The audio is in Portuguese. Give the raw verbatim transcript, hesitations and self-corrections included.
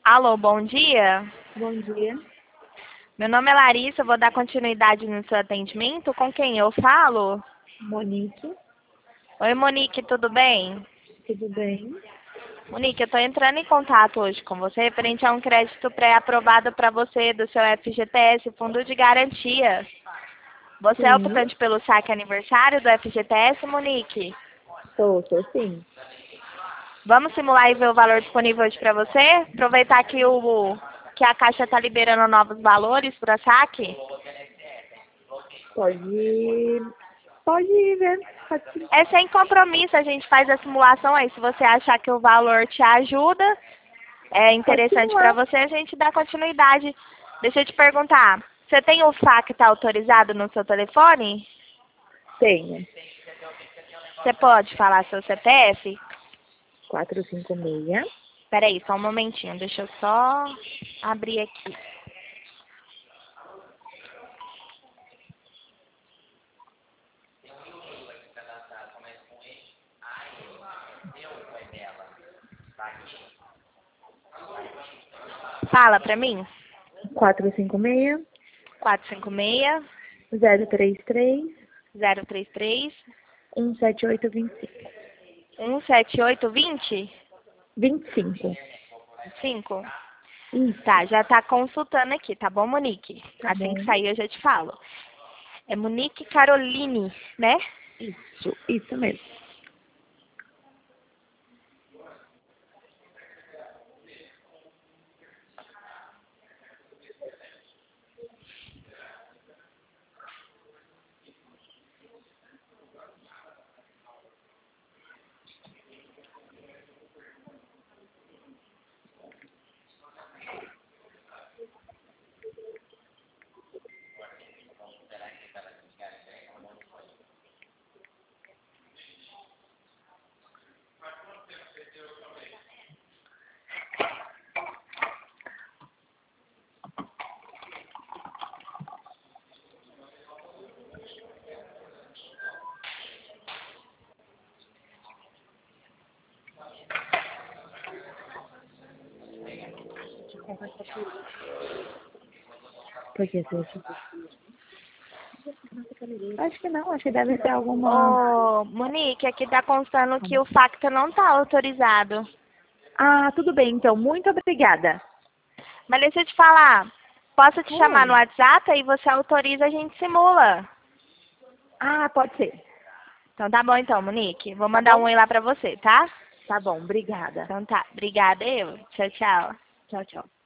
Alô, bom dia. Bom dia. Meu nome é Larissa, eu vou dar continuidade no seu atendimento. Com quem eu falo? Monique, Oi, Monique, tudo bem? tudo bem? Monique, eu estou entrando em contato hoje com você referente a um crédito pré-aprovado para você do seu F G T S, Fundo de Garantia. Você é Sim, optante pelo saque aniversário do F G T S, Monique? sou, sou sim. Vamos simular e ver o valor disponível hoje para você? Aproveitar que, o, que a Caixa está liberando novos valores para saque? Pode, pode ir ver. Pode sim. É sem compromisso, a gente faz a simulação aí. Se você achar que o valor te ajuda, é Pode interessante para simular. você, a gente dá continuidade. Deixa eu te perguntar, você tem o saque tá autorizado no seu telefone? Tenho. Você pode falar seu C P F? quatro cinco seis, Peraí, só um momentinho, deixa eu só abrir aqui. Fala pra mim. quatro cinco seis, quatro cinco seis, zero três três, zero três três, um sete oito dois cinco. um sete oito dois vinte e cinco. cinco. Isso, Tá, já tá consultando aqui, tá bom, Monique? tá Assim que bom. sair eu já te falo. É Monique Caroline, né? Isso, isso mesmo. Por que você acha? Acho que não, acho que deve ter alguma... Ô, Monique, aqui tá constando que o Facta não tá autorizado. Ah, tudo bem, então. Muito obrigada. Mas deixa eu te falar, posso te chamar no Oi. WhatsApp e você autoriza, a gente simula. Ah, pode ser. Então tá bom então, Monique. Vou Tá mandar um bom? oi lá pra você, tá? Tá bom, obrigada. Então tá, obrigada eu. Tchau, tchau. Tchau, tchau.